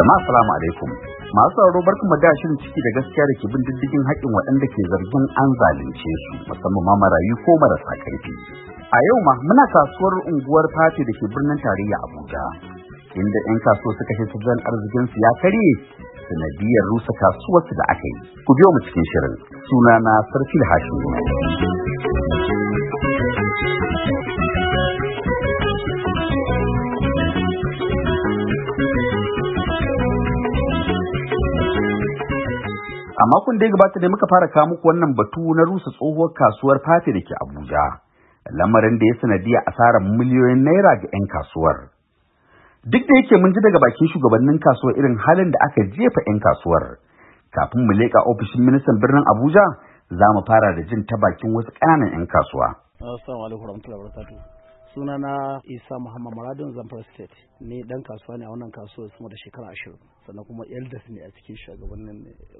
Jama'a salamu alaikum. Masu sauraro barkanmu da shirin ciki da gaskiya da ke bin diddigin haƙƙin waɗanda ke zargin an zalunce su, musamman ma marayu ko marasa ƙarfi. A yau ma muna kasuwar unguwar Fati da ke birnin tarayya Abuja, inda 'yan kasuwa suka ce tattalin arzikin su ya karye sanadiyar rusa kasuwarsu da aka yi. Ku biyo mu cikin shirin. Sunana Sarfil Hashim. A makon da ya gabata da muka fara kawo muku wannan batu na rusa tsohuwar kasuwar Fati da ke Abuja, lamarin da ya sanadiya asarar miliyoyin naira ga 'yan kasuwar. Duk da yake mun ji daga bakin shugabannin kasuwar irin halin da aka jefa 'yan kasuwar, kafin mu leƙa ofishin ministan birnin Abuja, za mu fara da jin ta bakin wasu ƙananan 'yan kasuwa. Assalamu alaikum warahmatullahi wabarakatuh. Sunana Isa Muhammad Maradun, Zamfara State. Ni dan kasuwa ne a wannan kasuwar sama da shekara 20, sannan kuma elders ne a cikin shugabannin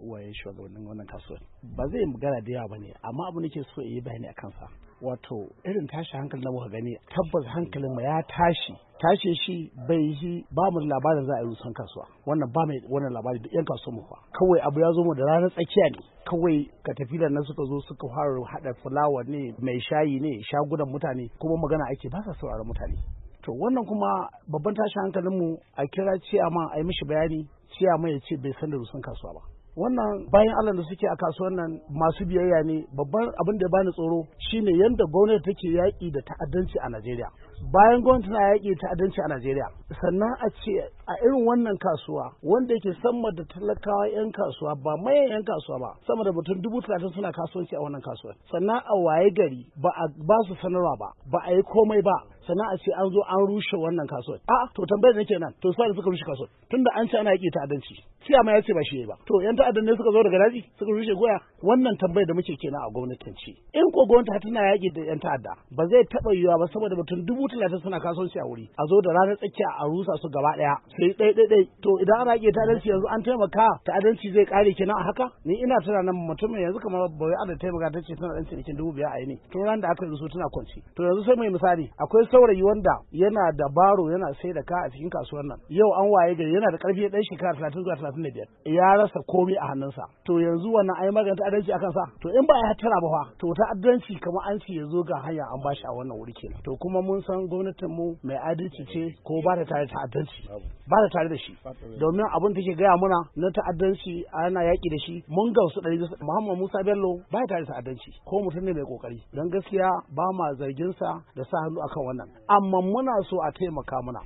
wannan kasuwar. Ba zai magana da yawa bane, amma abu nake so yi bayani akan sa. Wato irin tashi hankali da muka gani, tabbas hankalin mu ya tashi shi bai yi ba mu labarin za a yi rusan kasuwa. Wannan ba mai wannan labari da yan kasuwa mu fa. Kawai abu ya zo mu da ranar tsakiya ne. Kawai katafilan nan suka zo suka fara hada fulawa ne, mai shayi ne, shagunan mutane, kuma magana ake ba sa sauraron mutane. To wannan kuma babban tashin hankalinmu a kira ciyama a yi mishi bayani, ciyama ya ce bai san da rusun kasuwa ba. Wannan bayan Allah da suke a kasuwar nan masu biyayya ne. Babban abin da bani tsoro shine yanda gwamnati take yaƙi da ta'addanci a Najeriya. Bayan gwamnati na yaƙi da ta'addanci a Najeriya, sannan a ce a irin wannan kasuwa wanda yake sama da talakawa 'yan kasuwa, ba mayan 'yan kasuwa ba, sama da mutum 30,000 suna kasuwanci a wannan kasuwar. Sannan a waye gari ba a ba su sanarwa ba a yi komai ba, sannan a ce an zo an rushe wannan kasuwar. To tambayar da nake nan, to sai suka rushe kasuwar tunda an ce ana yaƙi ta'addanci. Siyama ya ce ba shi ba. To 'yan ta'addan ne suka zo daga daji suka rushe goya. Wannan tambayar da muke kenan a gwamnatance. In ko gwamnati tana yaƙi da 'yan ta'adda, ba zai taɓa yiwuwa ba saboda mutum 30,000 suna kasuwanci a wuri, a zo da ranar tsakiya a rusa su gaba ɗaya sai ɗai. To idan ana yaƙi ta'addanci yanzu an taimaka ta'addanci zai ƙare kenan a haka? Ni ina tunanin mutumin yanzu kamar bai ada taimaka ta ce tana ɗan cinikin 5,000 a yi ne. To ran da aka rusu tana kwanci. To yanzu sai mai misali, akwai saurayi wanda yana da baro yana sai da ka a cikin kasuwar nan. Yau an waye gari yana da ƙarfi ɗan shekara 30 zuwa 35. Ya rasa komai a hannunsa. To yanzu wannan ai magana ta'addanci akan sa. To in ba ya tara ba fa, to ta'addanci kamar an ce ya zo ga hanya an bashi a wannan wuri kenan. To kuma mun san gwamnatin mu mai adalci ce ko ba ta tare da ta'addanci. Ba ta tare da shi. Domin abin da take gaya muna na ta'addanci ana yaƙi da shi mun gamsu ɗari. Muhammad Musa Bello ba ya tare da ta'addanci ko mutum ne mai kokari. Dan gaskiya ba ma zargin sa da sa hannu akan wannan. Amma muna so a taimaka muna,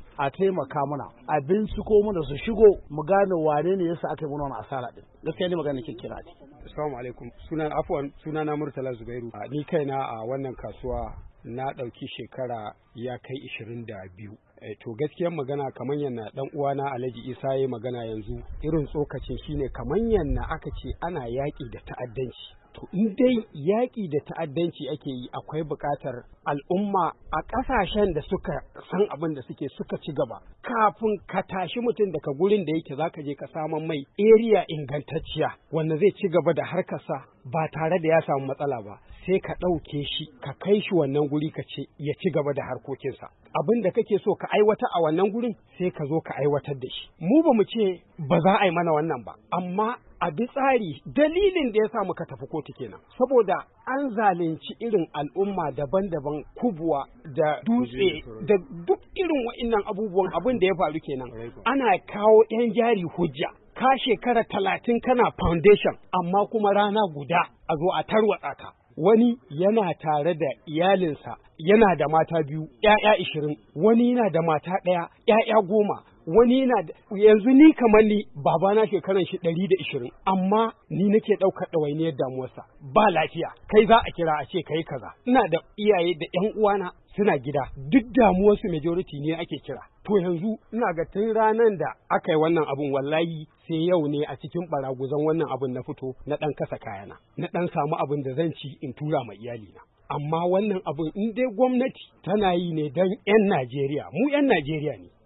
a binciko muna su shigo mu gane wane ne yasa aka yi muna wannan asara din. Gaskiya ne magana kirkira ce. Assalamu alaikum. Sunana Murtala Zubairu. Ni kaina a wannan kasuwa na ɗauki shekara ya kai 22. To gaskiyar magana kamar yana dan uwana Alhaji Isa yayi magana yanzu, irin tsokacin shine kamar yana aka ce ana yaƙi da ta'addanci. To in dai yaƙi da ta'addanci ake yi, akwai buƙatar al'umma a ƙasashen da suka san abin da suka ci gaba. Kafin ka tashi mutum daga gurin da yake zaka je ka saman mai area ingantacciya wanda zai ci gaba da harkarsa ba tare da ya samu matsala ba. Sai ka ɗauke shi ka kai shi wannan guri ka ce ya ci gaba da harkokinsa. Abin da kake so ka aiwata a wannan gurin sai ka zo ka aiwatar da shi. Mu ba mu ce ba za a yi mana wannan ba, amma a bi tsari. Dalilin da ya sa muka tafi kotu kenan saboda an zalunci irin al'umma daban-daban, Kubwa da Dutse da duk irin wa'innan abubuwan. Abin da ya faru kenan, ana kawo 'yan jari hujja. Ka shekara 30 kana foundation, amma kuma rana guda a zo a tarwatsa ka. Wani yana tare da iyalinsa, yana da mata 2, 'ya'ya 20, wani yana da mata 1, 'ya'ya 10, wani yana da, yanzu ni kamar ni babana shekaran shi 120, amma ni nake ɗaukar ɗawainiyar damuwarsa, ba lafiya, kai za a kira a ce kai kaza. Ina da iyaye da 'yan uwana suna gida, duk damuwarsu majority ne ake kira. To yanzu ina ga tun ranar da aka yi wannan abun, wallahi sai yau ne a cikin baraguzan wannan abun na fito na ɗan kasa kayana, na ɗan samu abin da zan ci in tura ma iyalina. Amma wannan abun in dai gwamnati tana yi ne don 'yan Najeriya, mu 'yan Najeriya ne,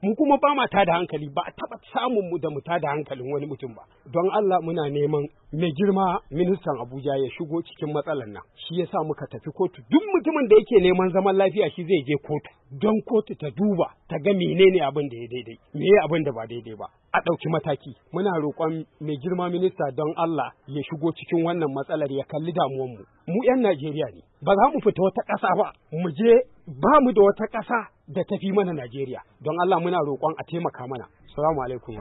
mu kuma ba ma tada hankali, ba a taɓa samun mu da mu tada hankalin wani mutum ba. Don Allah muna neman mai girma ministan Abuja ya shigo cikin matsalar nan. Shi yasa muka tafi kotu. Duk mutumin da yake neman zaman lafiya shi zai je kotu. Don kotu ta duba ta ga menene abin da ya daidai, meye abin da ba daidai ba. A ɗauki mataki. Muna roƙon mai girma minista don Allah ya shigo cikin wannan matsalar ya kalli damuwanmu. Mu 'yan Najeriya ne. Ba za mu fita wata ƙasa ba. Mu je ba mu da wata ƙasa da tafi mana Najeriya. Don Allah muna roƙon a taimaka mana. Assalamu alaikum.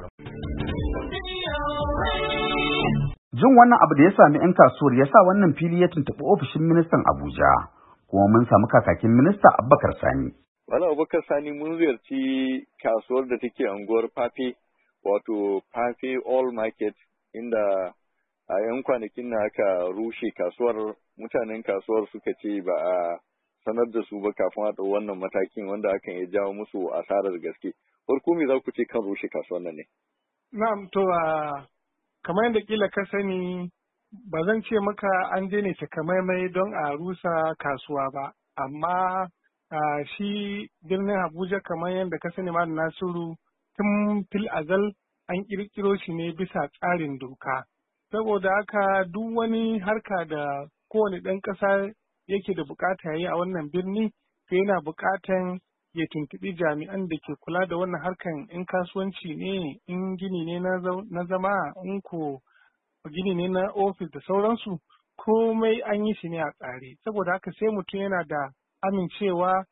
Jin wannan abu da ya sami 'yan kasuwar ya sa wannan fili ya tuntuɓi ofishin ministan Abuja, kuma mun samu kakakin minista Abubakar Sani. Wala Abubakar Sani mun ziyarci kasuwar da take anguwar Fafe, wato Fafe All Market, inda a 'yan kwanakin na aka rushe kasuwar. Mutanen kasuwar suka ce ba a sanar da su ba kafin a ɗau wannan matakin, wanda hakan ya jawo musu asarar gaske. Farko me za ku ce kan rushe kasuwar nan ne? Na'am, to kamar yadda kila ka sani, ba zan ce maka an je ne takamaimai don a rusa kasuwa ba, amma shi birnin Abuja kamar yadda ka sani Malam Nasiru, tun fil azal an ƙirƙiro shi ne bisa tsarin doka. Saboda haka duk wani harka da kowane ɗan ƙasa yake da bukata ya yi a wannan birni, to yana bukatan ya tuntuɓi jami'an da ke kula da wannan harkan, in kasuwanci ne, in gini ne na zama, in ko gini ne na ofis da sauransu, komai an yi shi ne a tsare. Saboda haka sai mutum yana da amincewa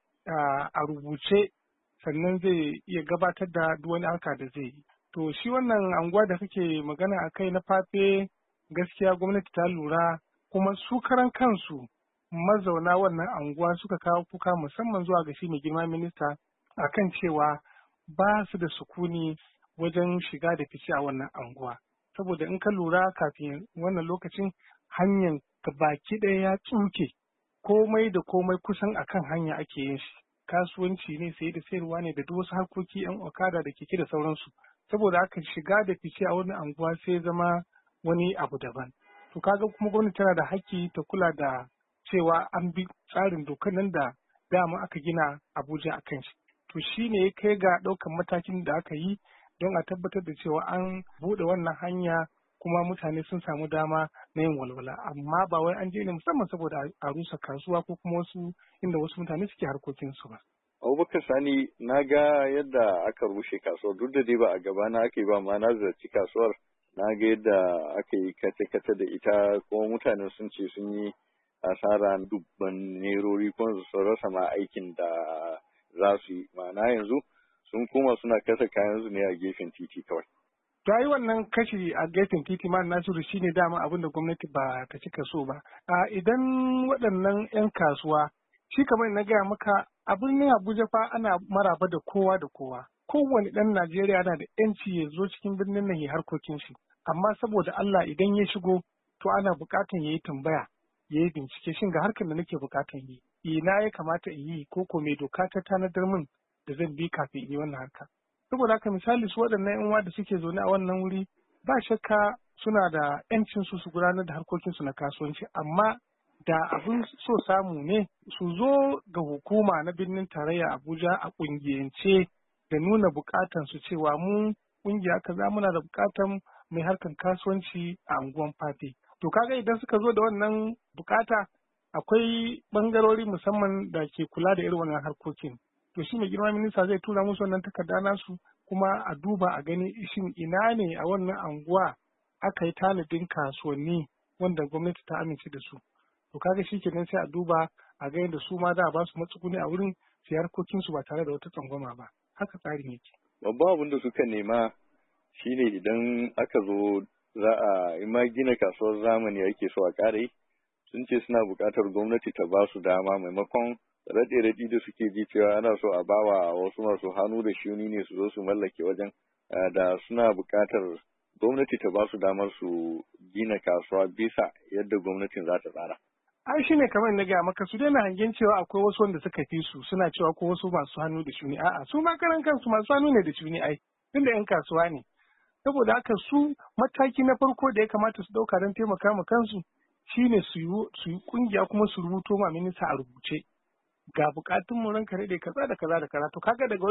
a rubuce, sannan zai iya gabatar da duk wani harka da zai yi. To shi wannan anguwa da kake magana a kai na Fafe, gaskiya gwamnati ta lura, kuma su karan kansu mazauna wannan anguwa suka kawo kuka musamman zuwa ga shi mai girma minista akan cewa ba su da sukuni wajen shiga da fice a wannan anguwa. Saboda in ka lura kafin wannan lokacin hanyar baki ɗaya ya tsuke, komai da komai kusan akan hanya ake yin shi. Kasuwanci ne, saye da sayarwa ne, da duk wasu harkoki 'yan okada da keke da sauransu. Saboda haka shiga da fice a wannan anguwa sai zama wani abu daban. To kaga kuma gwamnati tana da haƙƙi ta kula da cewa an bi tsarin dokar nan da dama aka gina Abuja a kan shi. To shi ne ya kai ga ɗaukan matakin da aka yi don a tabbatar da cewa an buɗe wannan hanya kuma mutane sun samu dama na yin walwala. Amma ba wai an je ne musamman saboda a rusa kasuwa ko kuma wasu inda wasu mutane suke harkokinsu ba. Abubakar Sani, na ga yadda aka rushe kasuwar, duk da dai ba a gaba na aka yi ba, ma na ziyarci kasuwar, na ga yadda aka yi kace-kace da ita, kuma mutane sun ce sun yi asara dubban nerori kuma su rasa ma aikin da za su yi. Ma'ana yanzu sun koma suna kasa kayan su ne a gefen titi kawai. To yi wannan kashi a gefen titi ma Nasiru shine dama abin da gwamnati ba ta cika so ba. Idan waɗannan 'yan kasuwa, shi kamar na gaya maka, a birnin Abuja fa ana maraba da kowa da kowa. Kowane ɗan Najeriya yana da 'yanci ya zo cikin birnin nan ya harkokin shi. Amma saboda Allah idan ya shigo, to ana buƙatan ya yi tambaya, ya yi bincike, shin ga harkar da nake buƙatan yi. Ina ya kamata in yi, ko me doka ta tanadar min da zan bi kafin in yi wannan harka. Saboda haka misali su waɗannan 'yan uwa da suke zaune a wannan wuri, ba shakka suna da 'yancin su gudanar da harkokinsu na kasuwanci, amma da abin so samu ne su zo ga hukuma na birnin tarayya Abuja a ƙungiyance da nuna buƙatan su cewa mu ƙungiya kaza muna da buƙatan mai harkan kasuwanci a anguwan Fafe. To kaga idan suka zo da wannan buƙata, akwai ɓangarori musamman da ke kula da irin wannan harkokin. To shi mai girma minista zai tura musu wannan takarda nasu, kuma a duba a gani shin ina ne a wannan anguwa aka yi tanadin kasuwanni wanda gwamnati ta amince da su. To kaga shi kenan sai a duba a ga yadda su ma za a ba su matsuguni a wurin su harkokinsu ba tare da wata tsangwama ba. Haka tsarin yake. Babban abin da suka nema shine idan aka zo za a yi ma gina kasuwar zamani ake so a ƙara yi, sun ce suna buƙatar gwamnati ta ba su dama, maimakon raɗe-raɗi da suke ji cewa ana so a bawa wasu masu hannu da shuni ne su zo su mallake wajen, da suna buƙatar gwamnati ta ba su damar su gina kasuwa bisa yadda gwamnatin za ta tsara. Ai shi ne kamar na gaya maka, su daina hangen cewa akwai wasu wanda suka fi su, suna cewa ko wasu masu hannu da shuni. A'a, su ma karan kansu masu hannu ne da shuni ai, tunda 'yan kasuwa ne. Saboda haka su mataki na farko da ya kamata su ɗauka don taimaka ma kansu shine su yi ƙungiya kuma su rubuto ma minista a rubuce. Ga bukatun mu ranka da kaza da kaza da kaza. To kaga daga wurin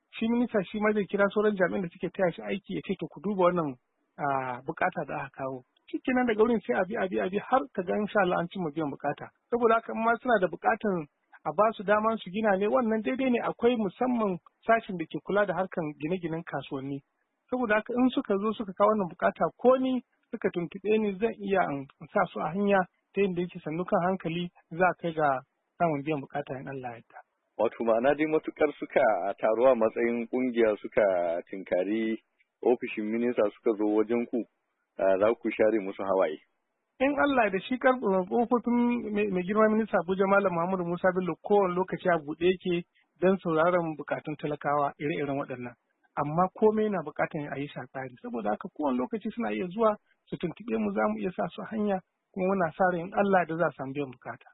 shi minista shi ma zai kira sauran jami'an da suke taya shi aiki ya ce to ku duba wannan bukata da aka kawo. Cikin daga wurin sai abi har ka ga insha Allah an cimma biyan bukata. Saboda haka ma suna da bukatan a ba su daman su gina ne wannan daidai ne, akwai musamman sashin da ke kula da harkan gine-ginen kasuwanni. Saboda haka in suka zo suka kawo wannan bukata ko ni suka tuntuɓe ni zan iya in sa su a hanya ta yadda yake sannu kan hankali za kai ga samun biyan bukata in Allah ya yarda. Wato ma'ana dai matukar suka taruwa matsayin kungiya suka tinkari ofishin minista suka zo wajen ku za ku share musu hawaye. In Allah da shi kofofin mai girma minista Abuja Malam Muhammadu Musa Bello kowane lokaci a buɗe yake don sauraron bukatun talakawa ire-iren waɗannan. Amma komai na bukatan a yi tsari. Saboda haka kowane lokaci suna iya zuwa su tuntuɓe mu za mu iya sa su hanya kuma muna sa ran Allah da za a samu biyan bukata.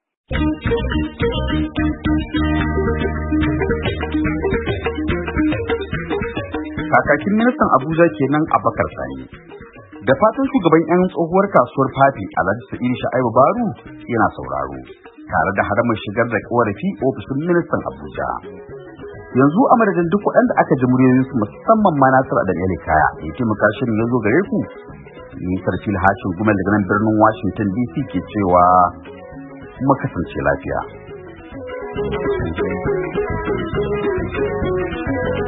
Kakakin ministan Abuja kenan Abubakar Sani. Da fatan shugaban 'yan tsohuwar kasuwar Fafi Alhaji Sa'idu Sha'ibu Baru yana sauraro, tare da haramar shigar da korafi ofishin ministan Abuja. Yanzu a madadin duk waɗanda aka ji muryoyinsu musamman ma Nasiru Adam Kaya ya taimaka shirin ya zo gare ku, ni Sarfil Hashin Gumel daga nan birnin Washington DC ke cewa mu kasance lafiya.